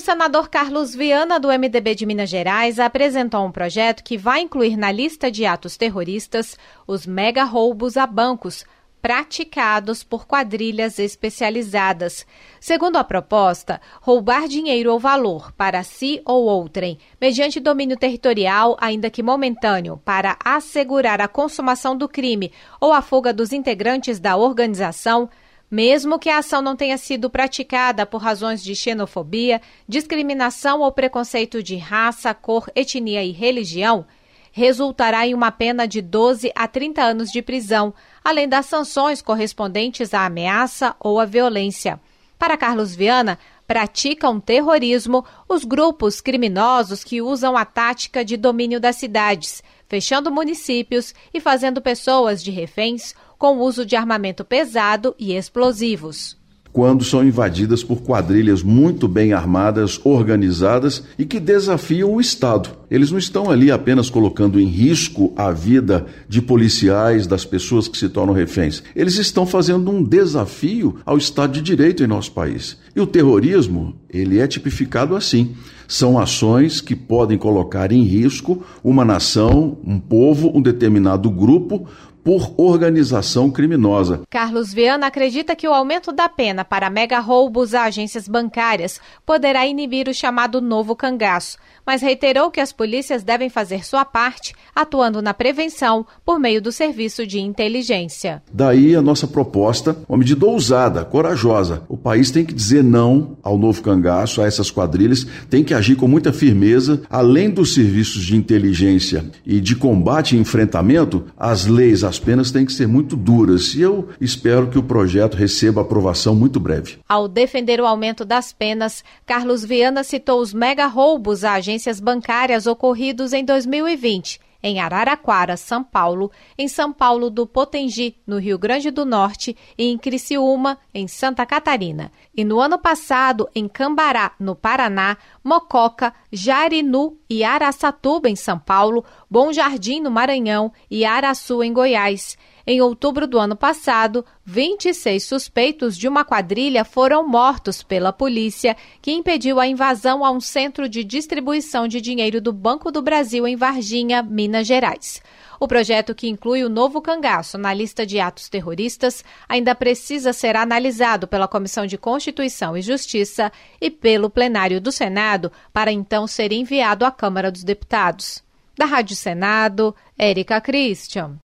senador Carlos Viana, do MDB de Minas Gerais, apresentou um projeto que vai incluir na lista de atos terroristas os mega-roubos a bancos, praticados por quadrilhas especializadas. Segundo a proposta, roubar dinheiro ou valor para si ou outrem, mediante domínio territorial, ainda que momentâneo, para assegurar a consumação do crime ou a fuga dos integrantes da organização, mesmo que a ação não tenha sido praticada por razões de xenofobia, discriminação ou preconceito de raça, cor, etnia e religião, resultará em uma pena de 12 a 30 anos de prisão, além das sanções correspondentes à ameaça ou à violência. Para Carlos Viana, praticam terrorismo os grupos criminosos que usam a tática de domínio das cidades, fechando municípios e fazendo pessoas de reféns com o uso de armamento pesado e explosivos. Quando são invadidas por quadrilhas muito bem armadas, organizadas e que desafiam o Estado. Eles não estão ali apenas colocando em risco a vida de policiais, das pessoas que se tornam reféns. Eles estão fazendo um desafio ao Estado de Direito em nosso país. E o terrorismo, ele é tipificado assim. São ações que podem colocar em risco uma nação, um povo, um determinado grupo, por organização criminosa. Carlos Viana acredita que o aumento da pena para mega-roubos a agências bancárias poderá inibir o chamado novo cangaço, mas reiterou que as polícias devem fazer sua parte, atuando na prevenção por meio do serviço de inteligência. Daí a nossa proposta, uma medida ousada, corajosa. O país tem que dizer não ao novo cangaço, a essas quadrilhas, tem que agir com muita firmeza, além dos serviços de inteligência e de combate e enfrentamento, as leis, as penas têm que ser muito duras e eu espero que o projeto receba aprovação muito breve. Ao defender o aumento das penas, Carlos Viana citou os mega-roubos a agências bancárias ocorridos em 2020, em Araraquara, São Paulo, em São Paulo do Potengi, no Rio Grande do Norte, e em Criciúma, em Santa Catarina. E no ano passado, em Cambará, no Paraná, Mococa, Jarinu e Araçatuba, em São Paulo, Bom Jardim, no Maranhão e Araçu, em Goiás. Em outubro do ano passado, 26 suspeitos de uma quadrilha foram mortos pela polícia, que impediu a invasão a um centro de distribuição de dinheiro do Banco do Brasil em Varginha, Minas Gerais. O projeto, que inclui o novo cangaço na lista de atos terroristas, ainda precisa ser analisado pela Comissão de Constituição e Justiça e pelo plenário do Senado, para então ser enviado à Câmara dos Deputados. Da Rádio Senado, Érica Christian.